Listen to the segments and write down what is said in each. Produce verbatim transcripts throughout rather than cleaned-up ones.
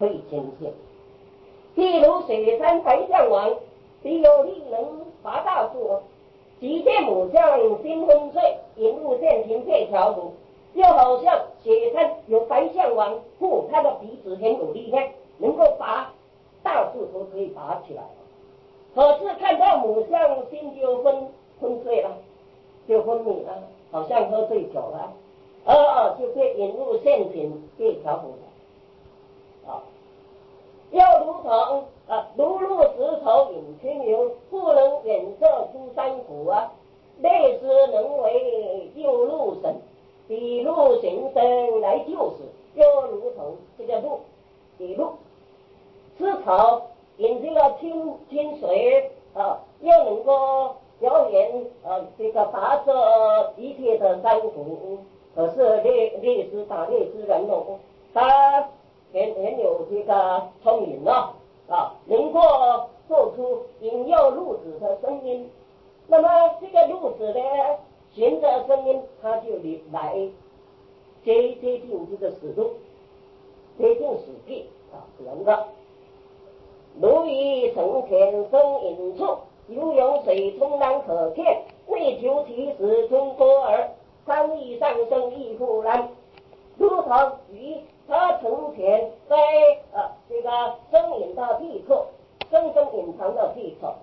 可以牵线。譬如雪山白象王，必有力能拔大树，即见母象新昏睡，引入线停配条幅。又好像雪山有白象王，故他的鼻子很有力量，能够拔大树都可以拔起来。可是看到母象心就昏昏睡了，就昏迷了，好像喝醉酒了，而、呃、就被引入陷阱被调伏了。啊，又如同啊，如入石头引清流，不能远射出山谷啊。类似能为救路神，比路行僧来救死，又如同这个鹿，比鹿吃草引这个清清水啊，又能够表演呃这个跋涉一切的山谷。可是猎猎师打猎之人哦，他很很有这个聪明啊啊，能够做出引诱鹿子的声音。那么这个鹿子呢，循着声音，他就来接接近这个死路，接近死地啊，人的。如于成田生引处，游泳水冲难可见，为求其时春多儿，山意上升亦复然。如同鱼它成田在呃这个生引的地处，深深隐藏的地处。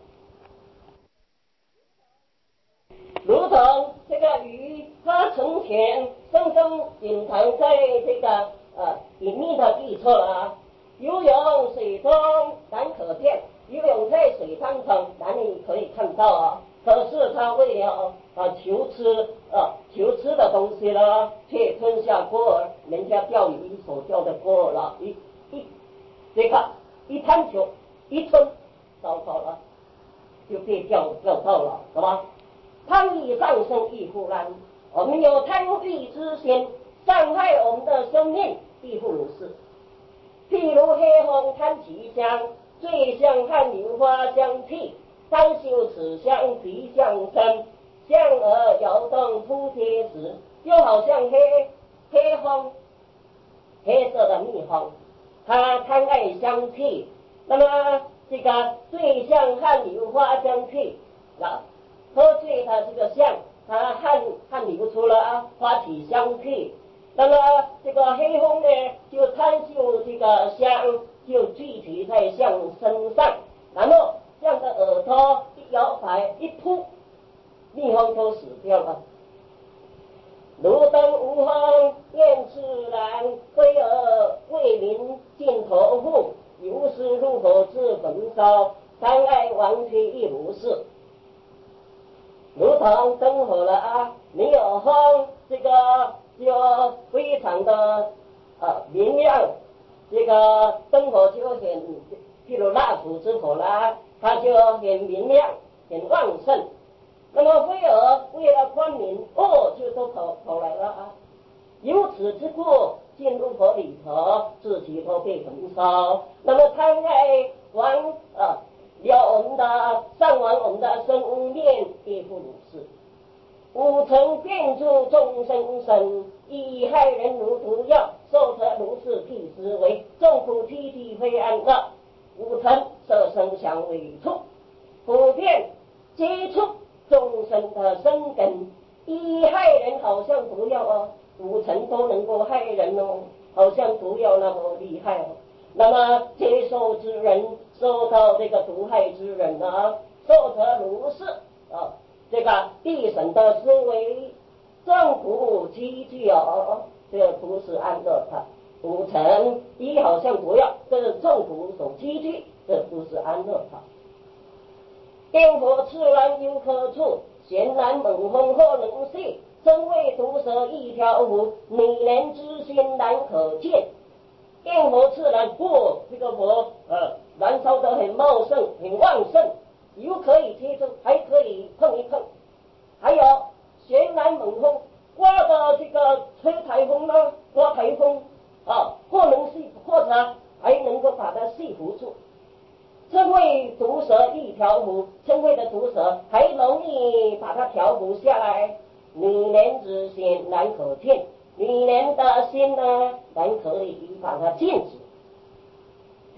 如同这个鱼，它成田深深隐藏在这个呃隐秘的地侧啊，游泳水中难可见，游泳在水当中哪里可以看到啊？可是它为了啊求吃啊求吃的东西呢，却吞下锅儿，人家钓鱼所钓的锅儿了，一一这个一贪求一吞，糟糕了，就被钓钓到了，是吧？贪欲上升亦复然，我们有贪欲之心，伤害我们的生命，亦复如是。譬如黑风贪其香，醉香和榴花相替，单嗅此香鼻相生，香而摇动扑贴时，又好像黑黑蜂，黑色的蜜蜂，它贪爱香气，那么这个醉香和榴花相替啊。喝醉它这个香，它汗汗流出了花体香气，那么这个黑蜂呢，就贪嗅这个香，就聚集在象身上，然后象的耳朵一摇摆一扑，蜜蜂都死掉了。如灯无风燕翅然，飞蛾为民尽头户，如是入火自焚烧，贪爱亡妻亦如是。如同灯火了啊，没有风，这个就非常的呃明亮，这个灯火就很，譬如蜡烛之火啦，它就很明亮，很旺盛。那么飞蛾为了光明，哦，就都跑跑来了啊。由此之故，进入火里头，自己都被焚烧。那么贪爱亡呃。了我们的上完我们的生命亦复如是。五尘变助众生生，以害人如毒药，受得如是替思维，众苦戚戚非安乐。五尘色声香味触，普遍接触众生的生根，以害人好像毒药哦，五尘都能够害人哦，好像毒药那么厉害哦。那么接受之人，受到这个毒害之人啊，受得如是啊，这个地神的思维，众苦戚戚哦，这个不是安乐他。五尘一好像毒药，这是众苦所戚戚，这不是安乐他。电火炽然有可触，闲然猛风或能系，身为毒蛇一条狐，女人之心难可见。焰火炽然，不，这个火呃燃烧得很茂盛，很旺盛，又可以接触，还可以碰一碰。还有旋然猛风，刮的这个吹台风呢，刮台风啊，或能系，或者还能够把它系服住。称谓毒蛇一条狐，称谓的毒蛇还容易把它调伏下来。女人之心难可见。女人的心呢，咱可以把它禁止。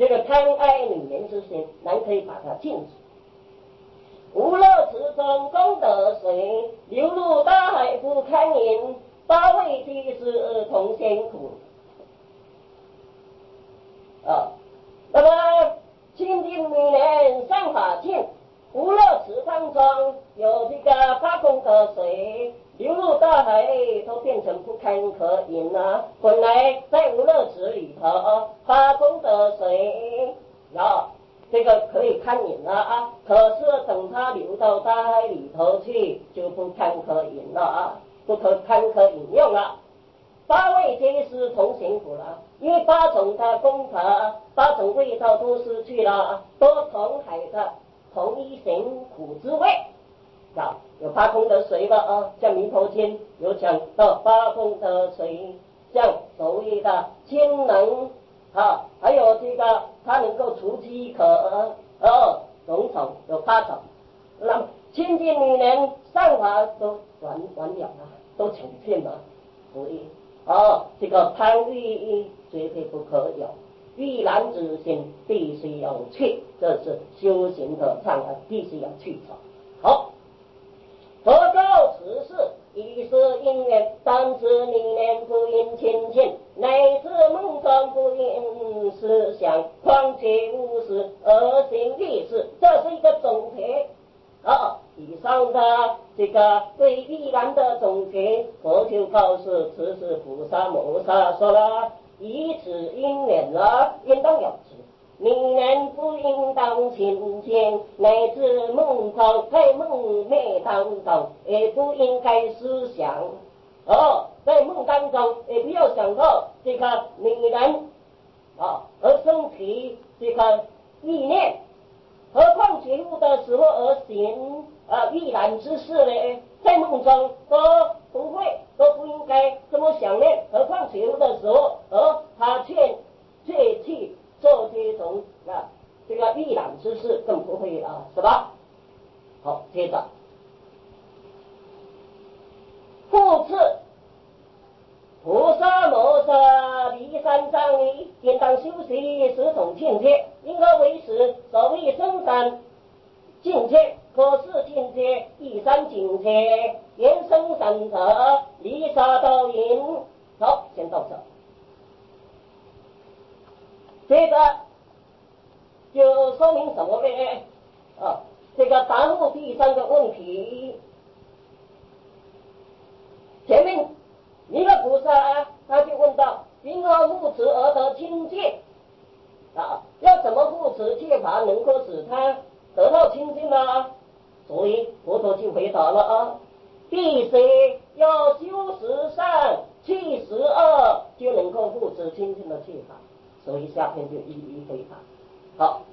这个贪爱女人之心，咱可以把它禁止。无乐池中功德水，流入大海不堪饮，八位居士同辛苦。啊，那么清净女人上法境，无乐池当中有这个八功德水流入大海，都变成不堪可饮了。本来在无乐池里头，八功德水啊，这个可以堪饮了啊，可是等它流到大海里头去，就不堪可饮了啊，不可堪可饮用了。八位皆是同辛苦了，因为八种的功德，八种味道都失去了，都同海的同一辛苦之味。啊，有八功德水了啊，像弥陀经有讲到八功德水，像所谓的精能啊，还有这个它能够除饥渴哦，种种有八种。那么清净女人上法都完完了了，都呈现了，所以哦，这个贪欲绝对不可有，欲燃之心必须要去，这是修行的障碍，必须要去除。好，佛告此事，以是因缘，当知你念不应亲近，乃至梦中不应思想，况且无事而行利事，这是一个总结。啊，以上的这个对必然的总结，佛就告诉此是菩萨摩萨说了，以此因缘了，应当有之。女人不应当亲近，乃至梦中在梦寐当中，也不应该思想。哦，在梦当中也不要想到这个女人啊，而升起这个意念。何况觉悟的时候而行啊欲燃之事呢？在梦中都不会，都不应该这么想念。何况觉悟的时候，而他却却去做这种啊这个欲燃之事，更不会啊，是吧？好，接着，复次，菩萨摩萨离三障里，应当修习十种境界，因而为此所谓深山境界。可是境界第三境界，言生散者离沙道因。好，先到这。这个就说明什么呢？啊，这个答复第三个问题。前面弥勒菩萨他就问到：因何护持而得清净？啊，要怎么护持戒法能够使他得到清净呢？所以佛陀就回答了啊，必须要修十善，去十恶，就能够护持清净的戒法。所以下篇就一一回答。好，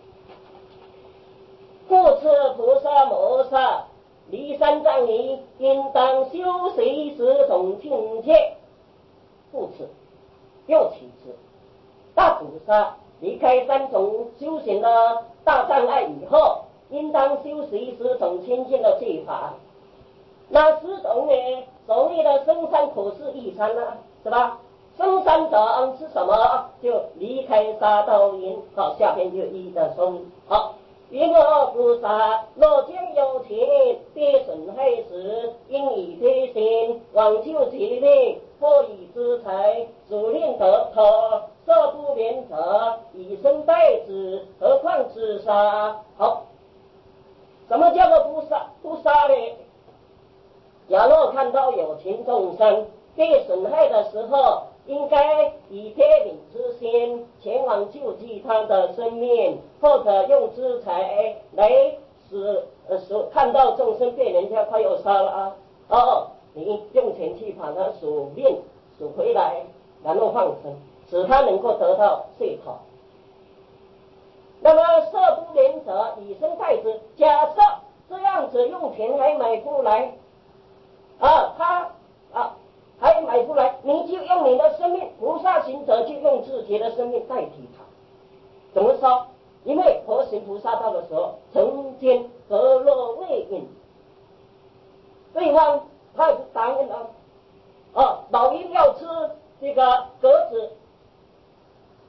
复次菩萨摩萨离三障里，应当修习十种境界。复次，又其次，大菩萨离开三种修行的大障碍以后，应当修习十种清净的戒法。那十种呢？所谓的深山口是一山啊，是吧？深山者是什么？就离开杀盗淫。好，下边就一一的说明。好，云何菩萨若见有情必损害时，应以悲心往救其命，或以资财，主令得脱，色不免者，以身代之，何况自杀？好，什么叫做不杀？不杀呢？假若看到有情众生被损害的时候，应该以悲悯之心前往救济他的生命，或者用资财来使呃使看到众生被人家快要杀了啊，哦，你用钱去把他赎命赎回来，然后放生，使他能够得到解脱。那么色不免者，以身代之。假设这样子用钱还买不来啊，他啊还买不来，你就用你的生命，菩萨行者就用自己的生命代替他。怎么说？因为佛行菩萨道的时候，曾经得若未应，对方他答应了，啊，老鹰要吃这个鸽子，鸽子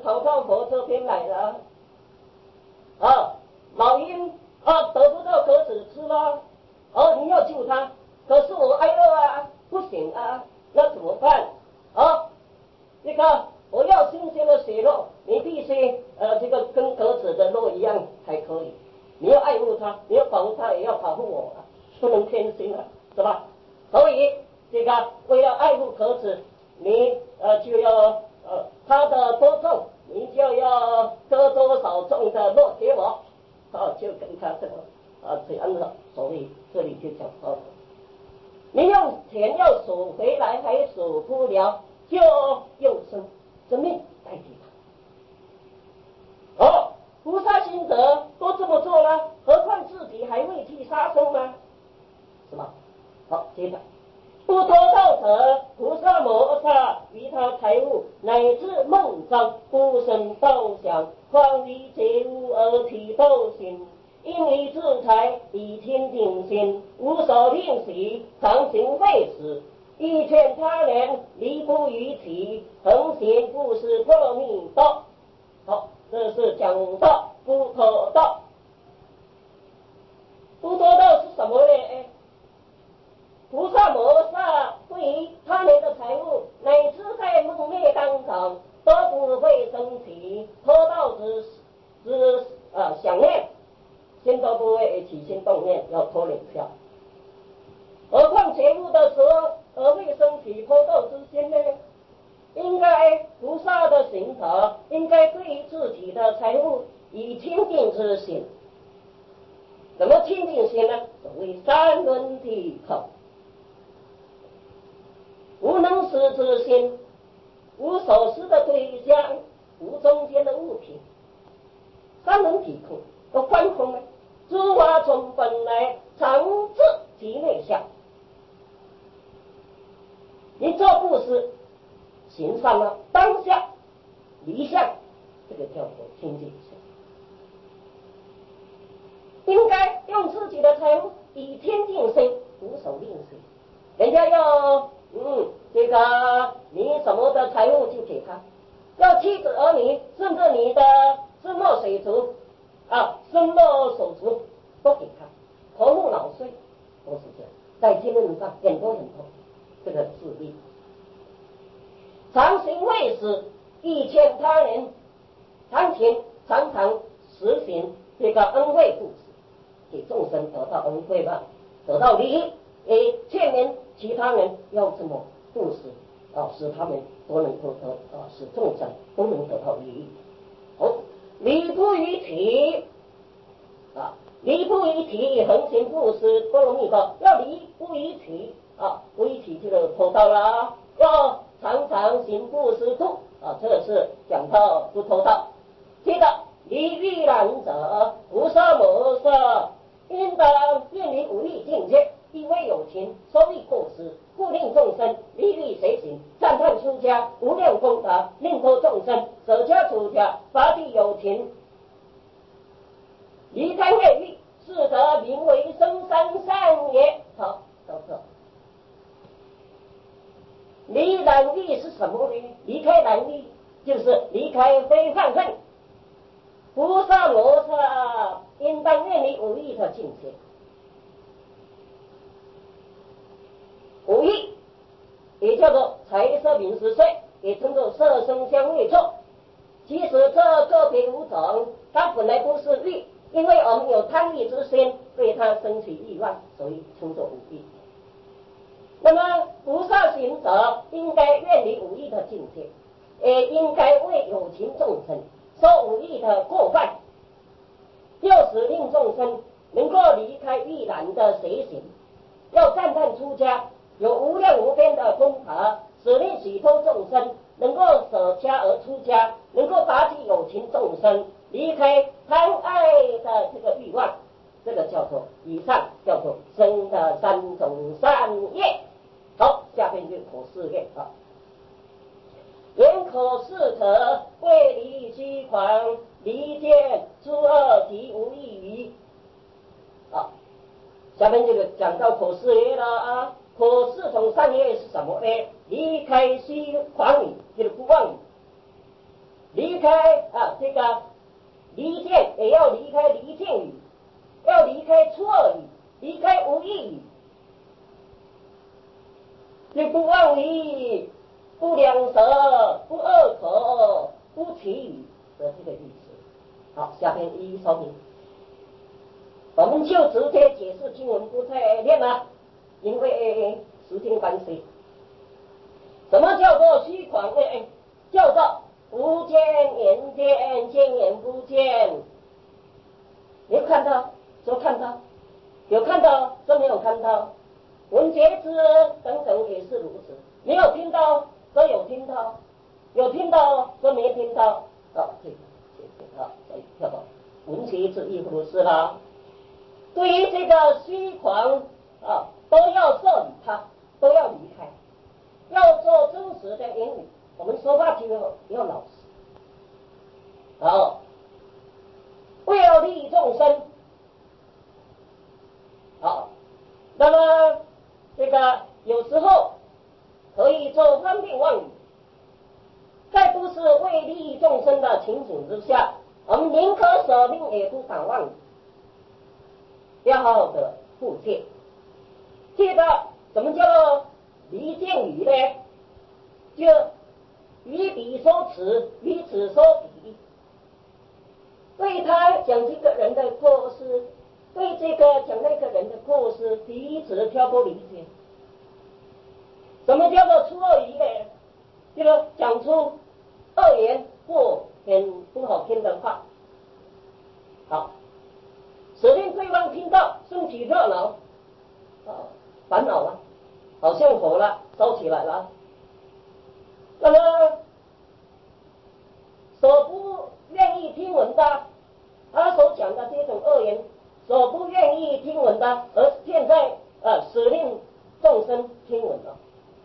跑到我这边来了。啊，老鹰啊得不到鸽子吃了，哦，你要救它，可是我挨饿啊，不行啊，那怎么办？啊，这个我要新鲜的血肉，你必须呃这个跟鸽子的肉一样才可以。你要爱护它，你要保护它，也要保护我，不能偏心啊，是吧？所以这个为了爱护鸽子，你呃就要呃它的多重，你就要割多少重的肉给我，啊，就跟他这个啊这样的，所以这里就讲到，你用钱要赎回来还赎不了，就用生生命代替他。哦，菩萨行者都这么做了，何况自己还会去杀生吗？是吧？好，接着。不脱道者，菩萨摩萨于他财物乃至梦中不生道想，况于觉悟而体道心，因于自财以天定心，无所吝惜，常行废死，欲劝他人离不于体，恒行不施波罗蜜多。好，这是讲到不脱道。不脱道是什么呢？菩萨摩萨对于他人的财物，乃至在梦寐当中都不会升起脱道之之呃想念，心都不会起心动念要脱离掉。何况觉悟的时候，而会升起脱道之心呢？应该菩萨的行者应该对于自己的财物以清净之心。怎么清净心呢？所谓三轮体口。无能识之心，无所识的对象，无中间的物品，三轮体空，都观空呢。诸法从本来常自其内相。你做布施，行善了，当下离相，这个叫做清净心。应该用自己的财物以天定心，无所吝惜。人家要嗯，这个你什么的财物就给他，要妻子儿女，甚至你的身末水族啊，身末手足都给他，头目老岁都是这样，在经论上很多很多这个事例。常行为时，欲劝他人，常行常常实行这个恩惠布施，给众生得到恩惠吧，得到利益。诶，劝勉其他人要这么布施啊，使他们都能够得啊，使众生都能得到利益。好，离不于体啊，离不于体，恒行布施波罗蜜多，要离不于体啊，不于体就脱道了，要常常行布施度啊，这是讲到不脱道。接着离欲染者，菩萨摩萨应当远离五欲境界。亦为有情，收益过失，故令众生离欲随行，赞叹出家无量功德，令脱众生舍家出家，伐地有情，离贪爱欲，是得名为生三善也。好，到这。离染欲是什么呢？离开染欲就是离开非犯恨。菩萨摩萨应当远离五欲的境界。五欲也叫做财色名食睡，也称作色声香味触。其实这个别五种，它本来不是欲，因为我们有贪欲之心，对它升起欲望，所以称作五欲。那么菩萨行者应该远离五欲的境界，也应该为有情众生说五欲的过犯，要使令众生能够离开欲染的随行，要赞叹出家有无量无边的功德，使令许多众生能够舍家而出家，能够拔济有情众生，离开贪爱的这个欲望，这个叫做以上叫做生的三种善业。好，下边就口试业啊。言口试者，为离虚狂，离间诸恶及无异于。好，下面这个讲到口试业了啊。可四种善业是什么呢？离开虚诳语，就是不妄语； 离开啊这个离间，也要离开离间语，要离开错语，离开无意语，就不妄语，不两舌，不恶口，不绮语的这个意思。好，下边一一说明。我们就直接解释经文，不再念了，因为时间关系。什么叫做虚诳呢？叫做不见言见，见言不见。有看到说看到，有看到说没有看到，闻觉知等等也是如此。没有听到说有听到，有听到说没听到。哦，这个这个啊，所以跳到闻觉知亦如是啦。对于这个虚诳啊，都要受理它，都要离开，要做真实的言语。我们说话就要要老实，好，为了利益众生，好，那么这个有时候可以做方便妄语，在不是为利益众生的情景之下，我们宁可舍命也不敢妄语。要好好的复戒。记得什么叫做离间语呢？就与彼说此，与此说彼。对他讲这个人的过失，对这个讲那个人的过失，彼此挑拨离间。什么叫做出恶语呢？就是讲出恶言或很不好听的话。好，使令对方听到兴起热闹，啊，烦恼了，好像火了，烧起来了。那么所不愿意听闻的，他所讲的这种恶言，所不愿意听闻的，而现在呃使令众生听闻了。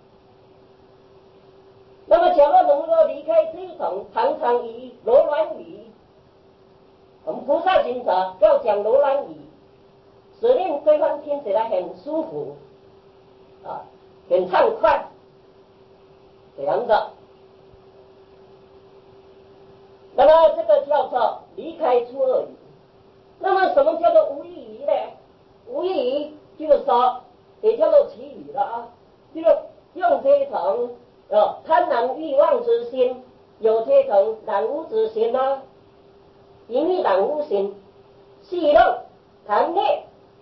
那么假如能够离开这种常常以柔软语，我们菩萨行者要讲柔软语，使令对方听起来很舒服啊，很畅快，这样子。那么这个叫做离开出恶语。那么什么叫做无意语呢？无意语就是说，也叫做绮语了啊，就是用这种呃贪婪欲望之心，有这种染污之心啊，淫欲染污心，戏弄、谈恋，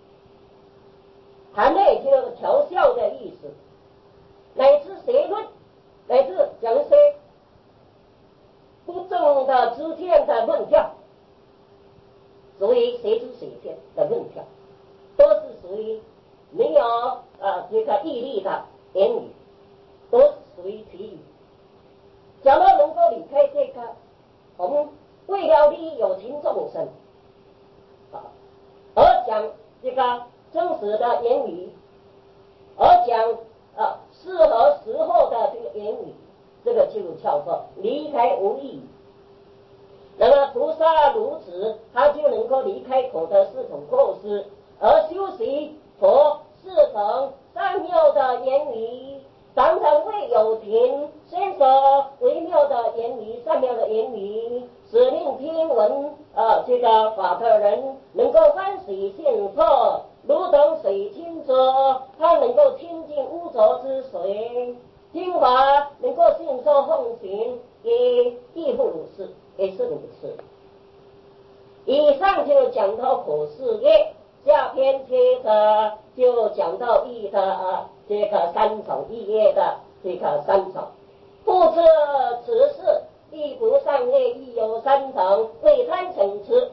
谈恋就是调笑的意思，乃至邪论，乃至讲一些不正的知见的论调，属于邪知邪见的论调，都是属于没有呃这个毅力的言语，都是属于绮语。假如能够离开这个，我们为了利益有情众生，啊，而讲这个真实的言语，而讲啊适合时候的这个言语，这个就叫做离开无意语。那么菩萨如此，他就能够离开口的四种过失，而修习佛四种善妙的言语，常常为有情先说微妙的言语、善妙的言语，使令听闻呃这个法的人能够欢喜信受，如同水清浊，他能够亲近污浊之水，听法能够信受奉行，也亦复如是，也是如此。以上就讲到口是业，下篇接着就讲到义的啊这个三种义业的这个三种。复次此事亦不善业亦有三种，为贪嗔痴。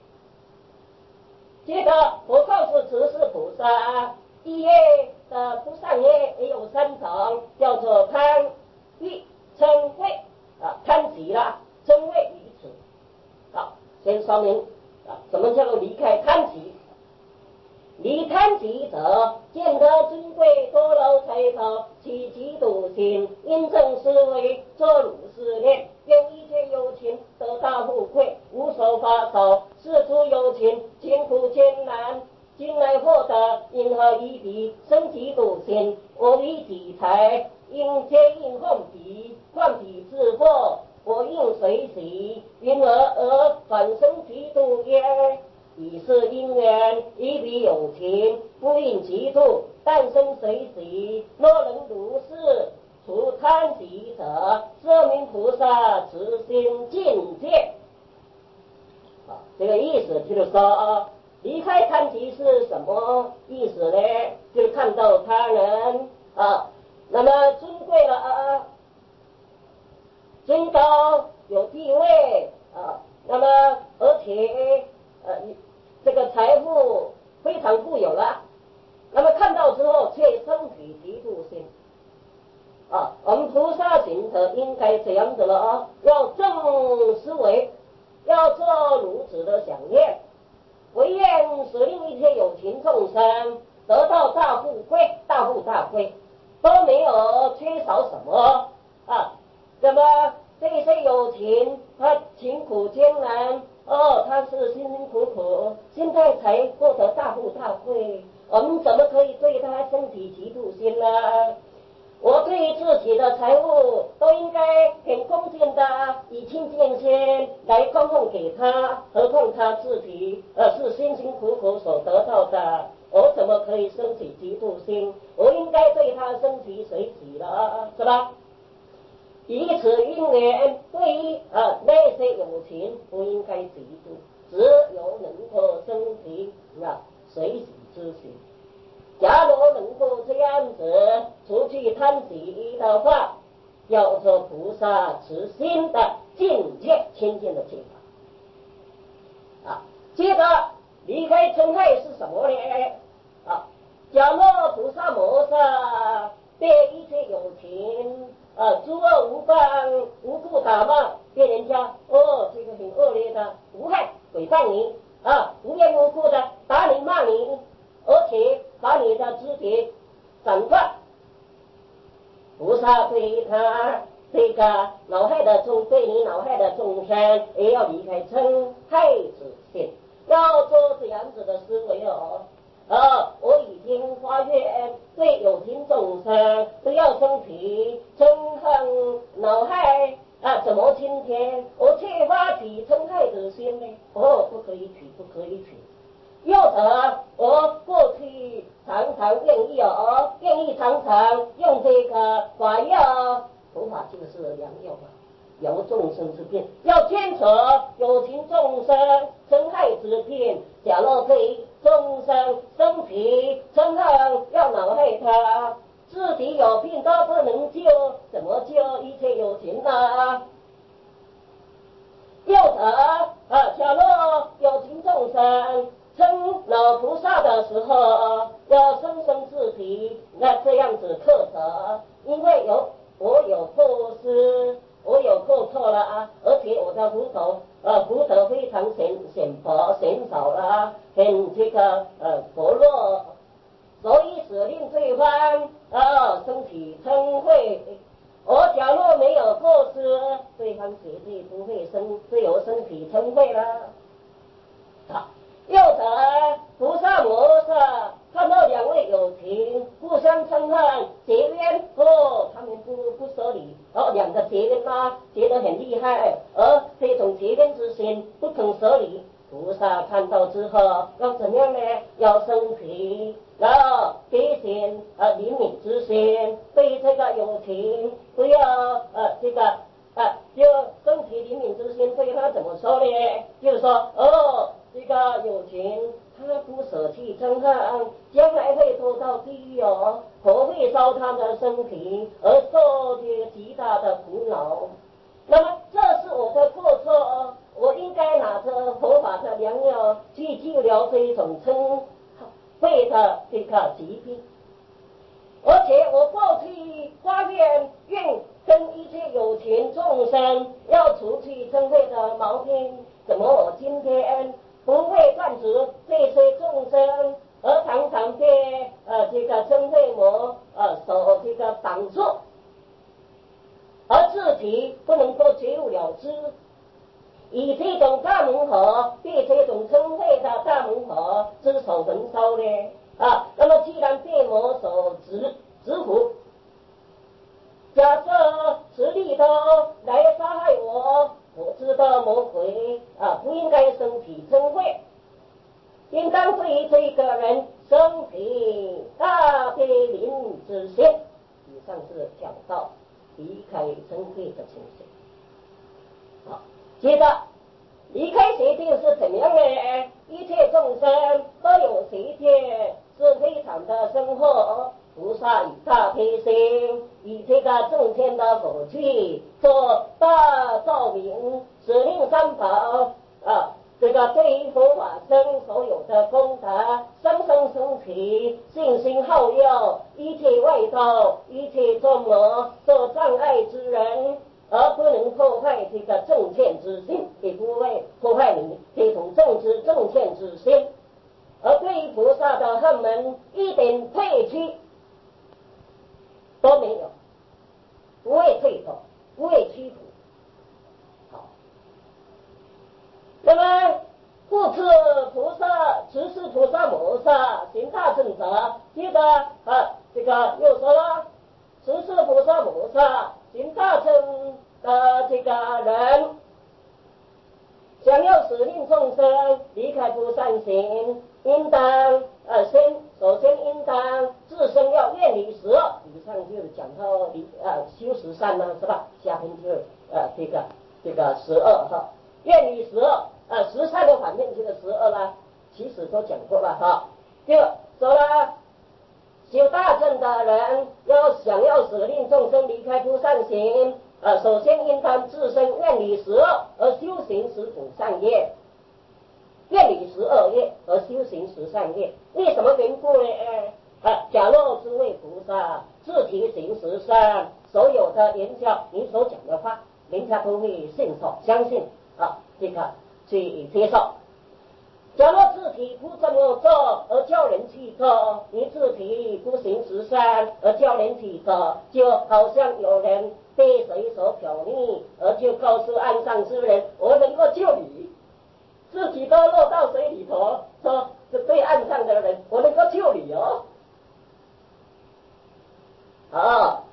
这个我告诉慈氏菩萨，义业的不善业也有三种，叫做贪、欲、嗔、恚啊，贪急了，嗔恚于此。好，先说明啊，什么叫做离开贪急？离贪急者，见得尊贵多劳财宝，起嫉妒心，因正思维，作如是念：用一切有情得大富贵，无所发愁；世出有情艰苦艰难，今来获得，因何以彼生嫉妒心？我以己财，应皆应奉彼，换彼自祸。我应谁随喜，因而而反生嫉妒也。以是因缘，以彼有情，不应嫉妒，但生随喜。若能如是，除贪喜者，说明菩萨慈心境界。啊，这个意思就是说，离开贪喜是什么意思呢？就是看到他人啊，那么尊贵了啊，尊高有地位啊，那么而且呃这个财富非常富有了，那么看到之后却生起嫉妒心啊。我们菩萨行者应该这样子了啊，要正思维，要做如此的想念，唯愿使令一切有情众生得到大富贵，大富大贵，都没有缺少什么啊。那么这些有情，他勤苦艰难哦，他是辛辛苦苦，现在才获得大富大贵，我们怎么可以对他生起嫉妒心呢？我对于自己的财物都应该很恭敬的以清净心来供奉给他，何况他自己呃是辛辛苦苦所得到的，我怎么可以生起嫉妒心？我应该对他生起随喜了，是吧？以此因缘，对于呃那些有情不应该嫉妒，只有能够生起啊随喜之心。假如能够这样子除去贪喜的话，叫做菩萨慈心的境界，清净的境界啊。接着离开嗔害是什么呢？啊，假若菩萨摩萨对一切有情啊，诸恶无犯，无故打骂，对人家哦，这个很恶劣的无害诽谤你啊，无缘无故的打你骂你，而且把你的肢体斩断。菩萨对他这个恼害的众，对你恼害的众生，也要离开嗔害之心，要做这样子的思维哦。啊，我已经发愿对有情众生不要生起嗔恨恼害啊！怎么今天我却发起嗔害之心呢？哦，不可以取，不可以取。又者，我过去常常愿意哦，愿意常常用这个法药，佛法就是良药嘛，疗众生之病。要坚持有情众生嗔害之病，假若对众生生起嗔恨，要恼害他，自己有病都不能救，怎么救一切有情呢？又者啊，假若有情众生称老菩萨的时候，要深深自提，那这样子克责，因为有我有过失，我有过错了啊，而且我的福德呃福德非常显显薄显少了啊，很这个呃薄弱，所以使令对方啊升起嗔恚。我假若没有过失，对方绝对不会生只有身体嗔恚了。好，又者菩萨摩萨看到两位有情互相嗔恨结冤，哦，他们不不舍离，哦，两个结冤啦，结得很厉害，而这种结冤之心不肯舍离。菩萨看到之后要怎样呢？要生起然后悲心呃怜悯之心，对这个有情不要呃这个呃就生起怜悯之心，对他怎么说呢？就是说哦，这个有情他不舍弃嗔恨，将来会堕到地狱哦，火会烧他的身体，而受这个极大的苦恼。那么这是我的过错哦，我应该拿着佛法的良药去治疗这一种嗔恚的这个疾病，而且我过去发愿愿跟一切有情众生要除去嗔恚的毛病，怎么我今天不会断除这些众生，而常常被呃这个嗔恚魔呃所这个挡住？而自己不能够觉悟了知，以这种大门河对这种嗔恚的大门河之手焚烧呢？啊，那么既然被魔所执执服，假设持力刀来杀害我，我魔鬼啊，不应该生起嗔恚，应当对于这个人生起大悲悯之心。以上是讲到离开嗔恚的情形。好，接着离开邪见是怎么样呢？一切众生都有邪见，是非常的深厚。菩萨以大悲心，以这个正天的佛具做大照明，使令三宝啊，这个对于佛法僧所有的功德，生生升起，信心好乐，一切外道，一切众魔，受障碍之人，而不能破坏这个正见之心，也不会破坏你这种正知正见之心。而对于菩萨的恨门一点退屈都没有，不会退缩，不会屈服。好，那么复次菩萨，持世菩萨摩萨行大正者，接着啊，这个又说了，持世菩萨摩萨行大正的这个人，想要使令众生离开不善行，应当呃先首先应当自身要远离十恶。以上就是讲到离呃修十善呢，是吧？下篇就是呃这个这个十恶哈，远离十恶，呃十善的反面就是十恶啦，其实都讲过了哈。就说了，修大正的人要想要使令众生离开不善行。呃，首先应当自身远离十恶，而修行十种善业；远离十恶业，而修行十善业。为什么缘故呢？啊，假若诸位菩萨自己行十善，所有的言教，你所讲的话，人家都会信受、相信啊，这个去接受。假若自己不这么做，而叫人去做，你自己不行十善，而叫人去做，就好像有人被水所漂溺，而就告诉岸上之人，我能够救你，自己都落到水里头，说这对岸上的人，我能够救你哦。啊，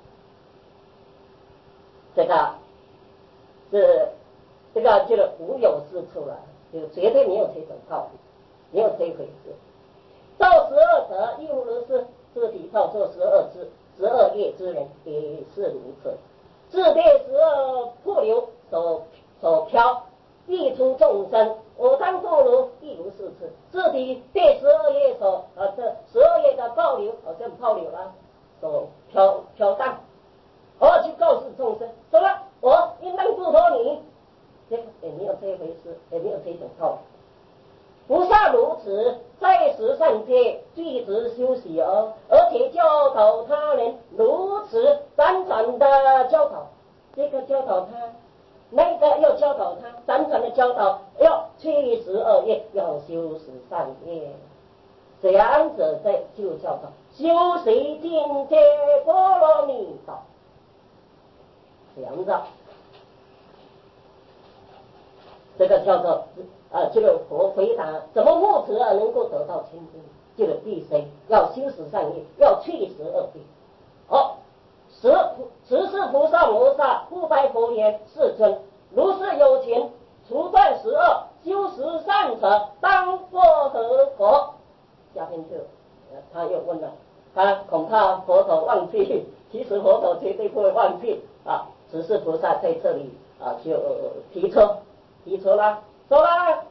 这个是这个就是无有是处了，就绝对没有这种道理，没有这回事。造十恶者，亦如是自己造作十恶之十恶业之人，也是如此。自被十恶瀑流所所漂，溢出众生，我当作如亦如是次。自己被十恶业所呃这十恶业的暴流，好像泡流了，所飘飘荡，而去告诉众生，什么我应当度脱你，这也没有这回事，也没有这种道理。菩萨如此，在十善界具直修习哦，而且教导他人如此辗转的教导，这个教导他，那个要教导他，辗转的教导，要去十恶业，要修十善业，这样子在就教导修习境界波罗蜜道，这样子，这个叫做。啊，这个佛回答怎么护持而能够得到清净？这个必须要修十善业，要去十恶业。好，十十世菩萨摩萨复白佛言：世尊，如是有情除断十恶，修十善者，当作何佛？下面就他又问了，他恐怕佛陀忘记，其实佛陀绝对不会忘记啊。十世菩萨在这里啊就提出提出了。说了，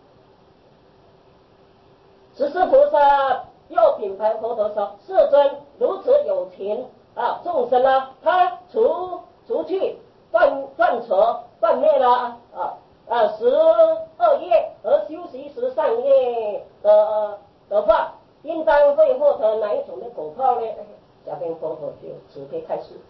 十世菩萨又禀白佛陀说：“世尊，如此有情啊众生啊，他除除去断断除断灭了啊啊十恶业而修习十善业的的话，应当会获得哪一种的果报呢？”下边佛陀就直接开始。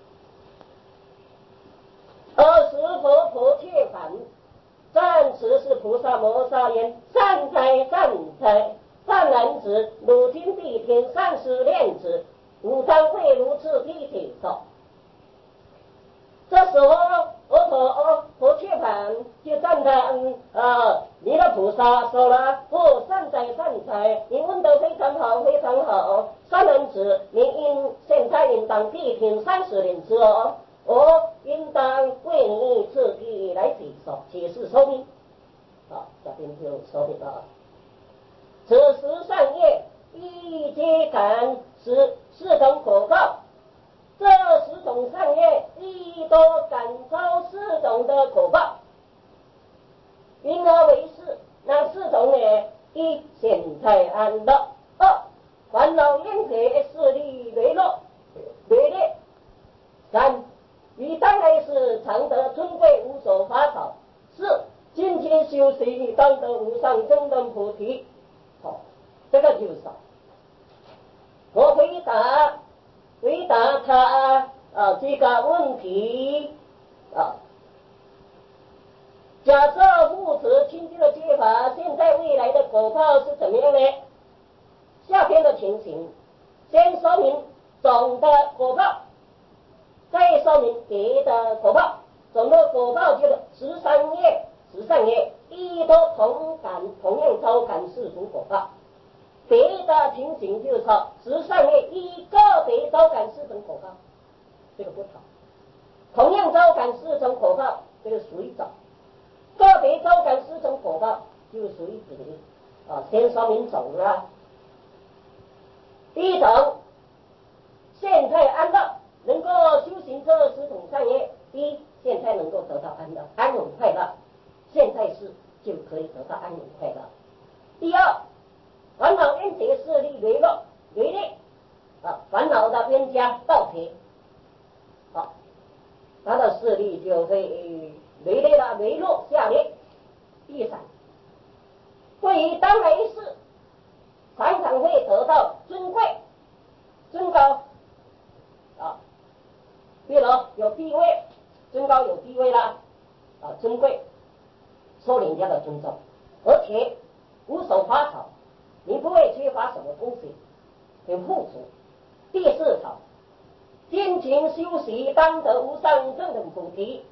尔时佛陀却反。暂时是菩萨摩萨言：善哉善哉，善男子，汝今必听善思念子，吾当为如此地体受。这时候，佛陀佛却反就赞叹啊，弥勒菩萨说了：哦，善哉善哉，你问得非常好，非常好。善男子，你应现在应当必听三十年之哦。 我应当为你此地来解说解释说明。好，下边就说明了。此时上夜一皆感是四种口告，这十种上业一都感召四种的口报，因而为是。那四种呢？一现在安乐，二烦恼因结势力为乐为劣，三以当来是常得尊贵无所法草，四今天修习当得无上正等菩提。好，这个就是我回答回答他啊这个问题啊。假设目此清净的解法，现在未来的口号是怎么样呢？下边的情形，先说明总的口号，再说明别的口号。总的口号就是十三页、十三页一都同感，同样招感四种口号。别的情形就是说，十三页一个别招感四种口号，这个不同。同样招感四种口号，这个属于总。个别招感四种口报就属于别啊，先说明总了。第一种，现在安乐，能够修行这十种善业，一现在能够得到安乐，安稳快乐，现在是就可以得到安稳快乐。第二，烦恼冤结势力为乐为劣啊，烦恼的冤家盗贼，啊，他的势力就会为劣了，为弱下劣。第三，对于当来世常常会得到尊贵尊高啊，比如有地位，尊高有地位啦啊，尊贵受人家的尊重，而且无所花草，你不会缺乏什么东西，很富足。第四条，精勤修习当得无上正等菩提，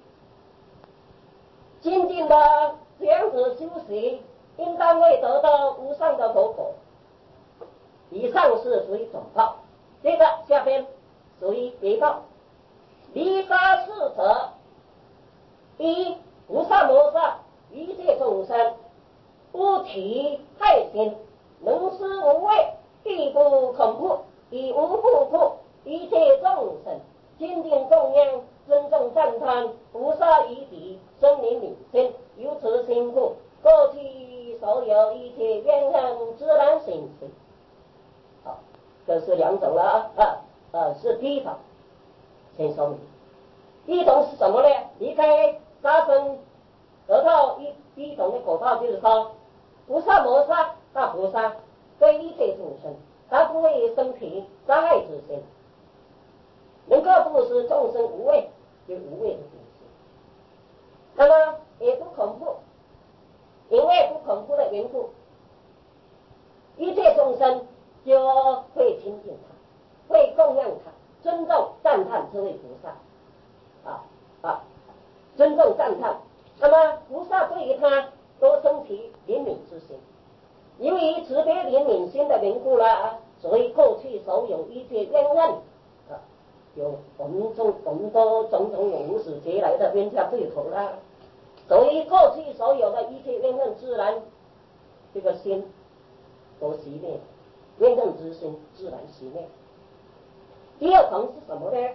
精进的这样子修习，应当会得到无上的佛果。以上是属于总报，这个下边属于别报。离杀四者，一无上魔杀一切众生，不起害心，能施无畏，必不恐怖，以无复怖，一切众生坚定供养，尊重赞叹，菩萨于彼生灵领先，由此心故，过去所有一切怨恨自然心碎。好，这是两种了啊啊，是第一种，先说明。一种是什么呢？离开杀生，得到一第一种的果报，就是说，菩萨摩萨大菩萨对一切众生，他不会生起伤害之心，能够布施众生无畏，就无畏的布施。那么也不恐怖，因为不恐怖的缘故，一切众生就会亲近他，会供养他，尊重赞叹这位菩萨。啊啊，尊重赞叹，那么菩萨对于他都生起怜悯之心，由于慈悲怜悯心的缘故啦，所以过去所有一切冤恨啊，有我们中我们都种种无始劫来的冤家对头啦，所以过去所有的一切冤恨自然这个心都熄灭，冤恨之心自然熄灭。第二层是什么呢？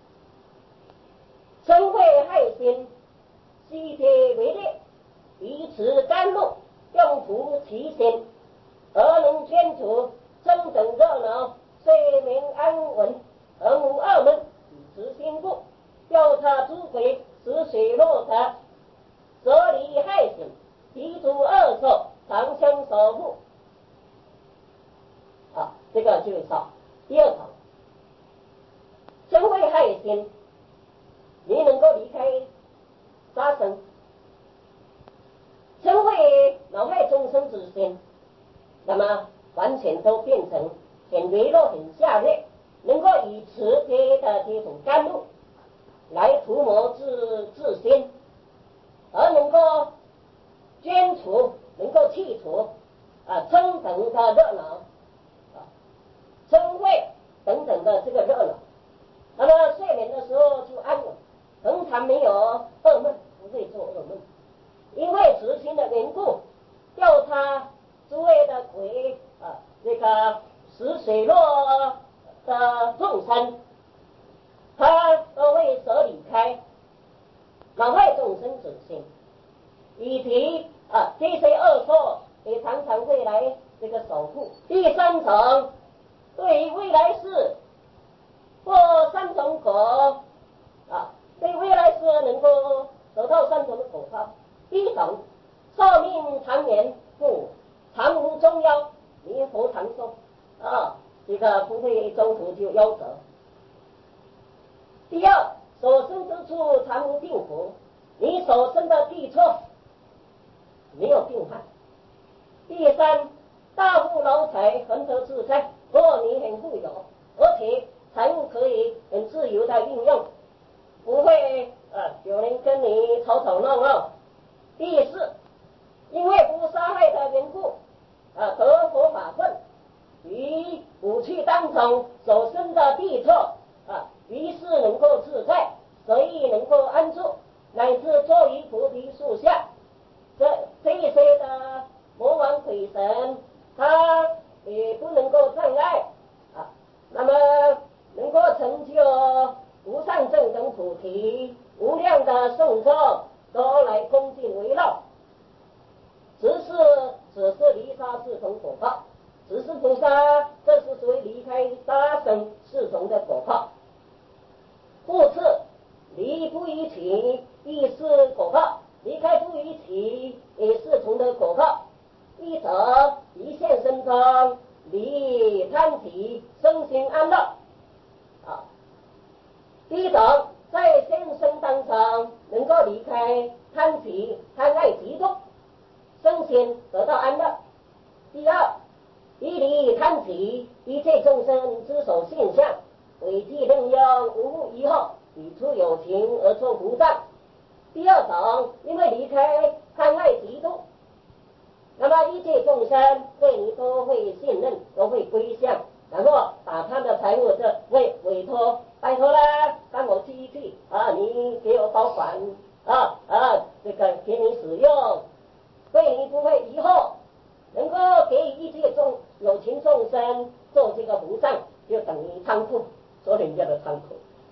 嗔恚害心，悉皆为劣，以此甘露，用服其心，而能劝除真正热闹，睡眠安稳，而无二门，以此心故，调查诸鬼，使水落者，舍离害心，提除恶受，长相守护。啊，这个就是说第二层，嗔恚害心。你能够离开杀生，嗔恚恼害众生之心，那么完全都变成很微弱、很下劣，能够以慈悲的这种甘露来涂抹自自心，而能够捐除、能够去除啊增等的热闹啊、嗔恚等等的这个热闹，那么睡眠的时候就安稳。 水落的众生，他都会舍离开恼害众生之心，以及啊这些恶错也常常会来这个守护。第三层，对于未来世或三种果啊，对未来世能够得到三种的果报。第一种，寿命长年，故长无中夭，你活长寿啊，这个不会中途就夭折。第二，所生之处常无病苦，你所生的地错没有病患。第三，大富老财，恒得自在，或你很富有，而且财物可以很自由的运用，不会呃有人跟你吵吵闹闹。第四，因为不杀害的缘故，啊得佛法分，于五趣当中所生的地错啊，于是能够自在，随意能够安住，乃至坐于菩提树下。这这一些的魔王鬼神，他也不能够障碍啊，那么能够成就无上正等菩提，无量的圣众都来恭敬围绕。只是只是离杀四重果报，只是菩萨，这是属于离开杀生四重的果报。复次，离不于起，亦是果报；离开不于起，也是从的果报。一者一现生中，离贪体，身心安乐。啊，第一种在现生当中能够离开贪体、贪爱、嫉妒，身心得到安乐。第二，一离贪起，一切众生之手现象，违纪任用，无物以后，语出有情而作不障。第二种，因为离开贪爱嫉妒，那么一切众生对你都会信任，都会归向，然后把他的财物这委委托，拜托啦，帮我去一去啊，你给我保管啊啊，这个给你使用，对你不会以后能够给予一切众有情众生做这个福障，就等于仓库，做人家的仓库。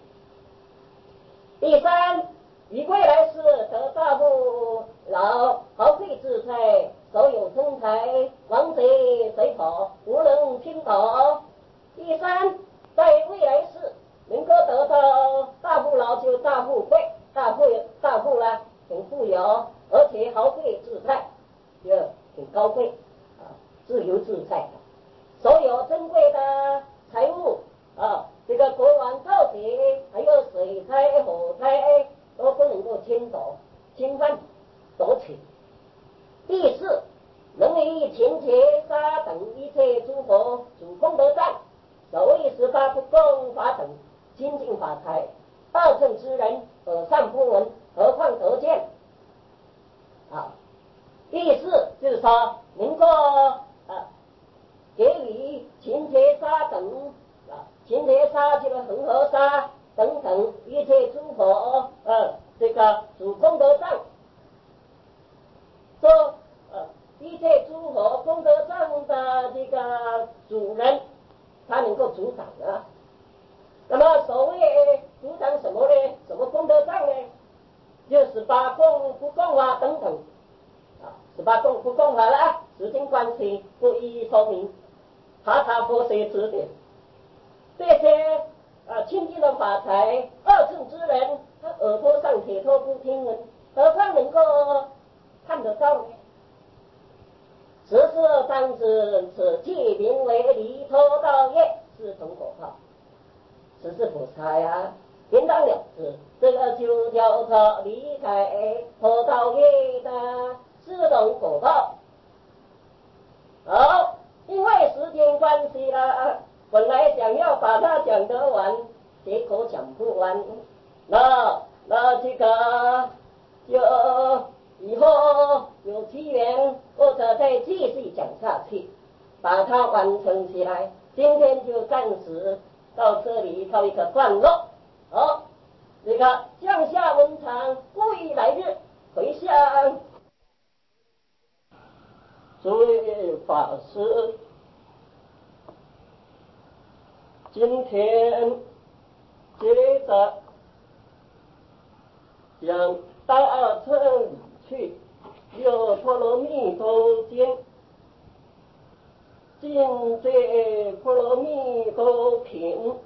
第三，以未来世得大富老，豪贵自在，手有生财，王贼水口，无能倾倒。第三，在未来世能够得到大富老，就大富贵，大富大富啦，很富有，而且豪贵自在，就很高贵啊，自由自在，所有珍贵的财物啊，这个国王告捷，还有水灾、火灾都不能够侵夺、侵犯、夺取。第四，能以勤节杀等一切诸佛主功德障，所谓十八不共法等清净法财，二乘之人耳上不闻，何况得见啊？第四就是说能够啊给予勤节杀等啊，勤节杀这个恒河沙等等一切诸佛呃这个主功德障，说呃一切诸佛功德障的这个主人，他能够主掌啊。那么所谓主掌什么呢？什么功德障呢？就十八供不供啊等等啊，十八供不供法了啊，时间关系不一一说明，查查佛学指点。这些啊清净的法财，二乘之人，他耳朵上铁托不听闻，何况能够看得到呢？此事当知，此即名为离脱道业，是从果报。此是菩萨呀，应当了知，这个就叫做离开脱道业的四种果报。好，因为时间关系啦，本来想要把它讲得完，结果讲不完。那那这个就以后有机缘或者再继续讲下去，把它完成起来。今天就暂时到这里告一个段落。好，这个向下文长，故意来日回向。诸位法师， 今天接着讲大乘理趣，有波罗蜜多经，今这波罗蜜多品。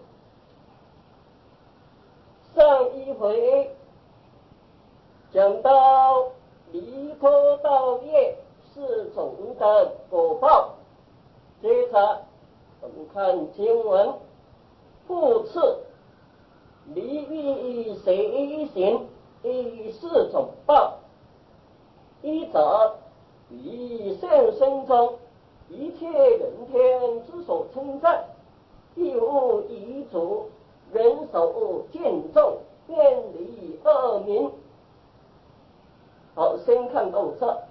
上一回讲到离脱道业四种的果报，接着我们看经文，复次离欲随行以四种报，一者于现生中一切人天之所称赞，亦无遗嘱人手见重，便离恶名。好，先看到这。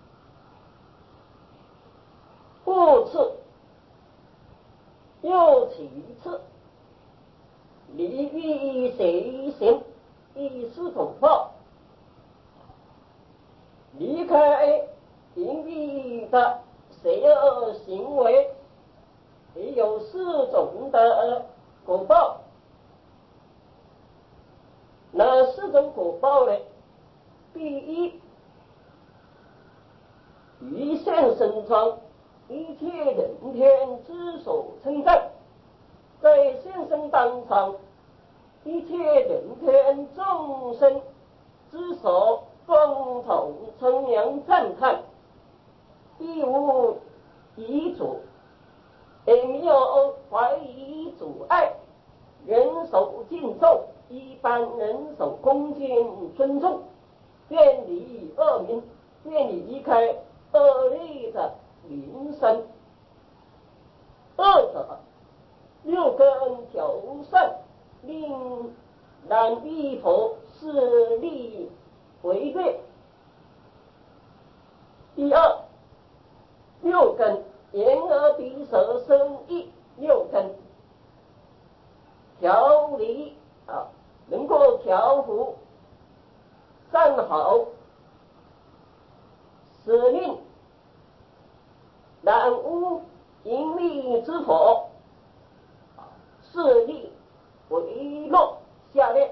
复次，又其次，离欲随行以四种报，离开淫欲的邪恶行为，也有四种的果报。哪四种果报呢？第一，于现生中一切人天之所称赞，在现生当中，一切人天众生之所共同称扬赞叹，亦无遗阻，也没有怀疑阻碍，人手敬重，一般人手恭敬尊重，愿离恶名，愿离开恶劣的名声。二者六根调善，令然依佛势力为劣。第二，六根眼耳鼻舌身意六根调理啊，能够调伏善好，使令染污淫欲之火，势力为弱下列。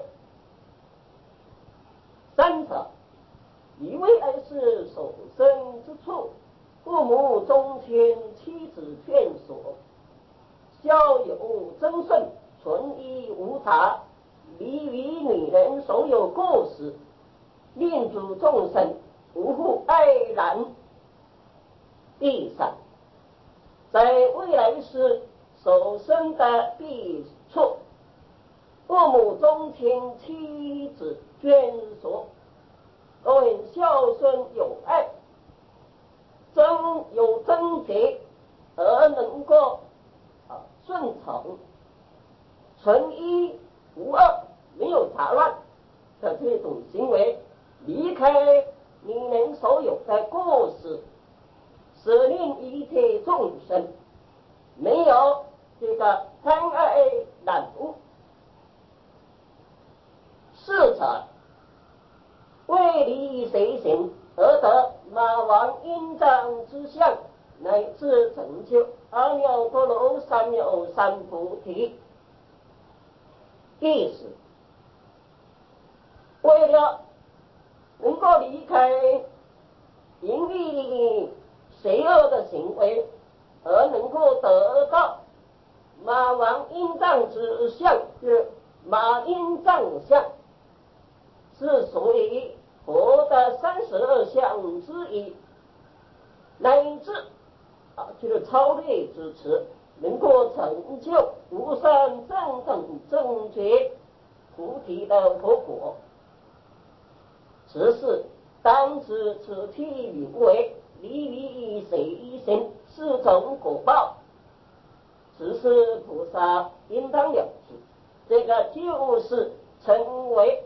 三者以为而是所生之处，父母忠亲，妻子劝所，孝友忠顺，纯一无杂，离于女人所有过失，令主众生无复爱然。第三，在未来世所生的必处，父母忠亲，妻子眷属，都很孝顺有爱，真有贞洁，而能够啊顺从，纯一无恶，没有杂乱的这种行为，离开女人所有的过失，使令一切众生没有这个贪爱染污。四者为离随行而得马王阴藏之相，乃至成就阿耨多罗三藐三菩提。意思，为了能够离开淫欲邪恶的行为，而能够得到马王阴藏之相，就是马阴藏相，是属于佛的三十二相之一，乃至啊，就是超越之词，能够成就无上正等正觉菩提的佛果。此事当知此题名为离欲随行四种果报，此是菩萨应当了知。这个就是称为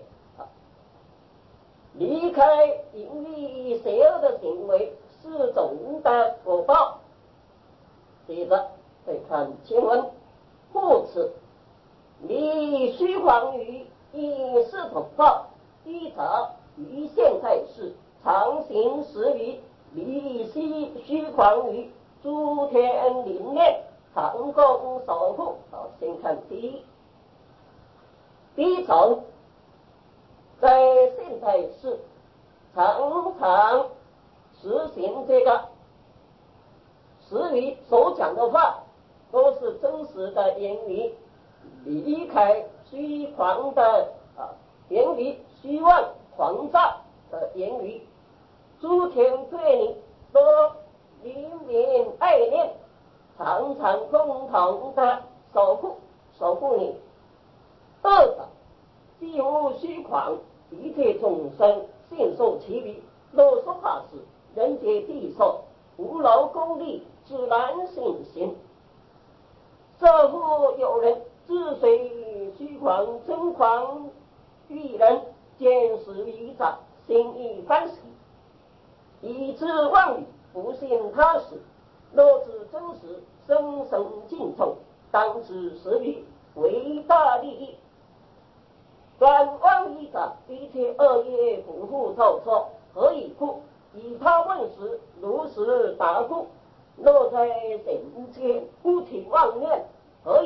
离开淫欲邪恶的行为四种的果报。接着再看经文，复次离虚诳语以四种报，一者于现在世常行十余，离虚虚诳语诸天灵念， 长工守护。好，先看第一，第一层，在现在是常常实行这个实语所讲的话都是真实的言语，离开虚狂的啊言语，虚妄狂躁的言语，诸天对你都怜悯爱念，常常共同的守护守护你。二者既无虚狂，一切众生信受其理，若说法时，人皆地受，无劳功利，自然信行。设复有人自随虚狂，真狂遇人，见识愚者，心意欢喜，以之妄语，不信他时，若知真实，深深敬重，当知实语为大利益。转妄语者，一切恶业不复透彻，何以故？以他问时，如实答故。若在人间不体妄念，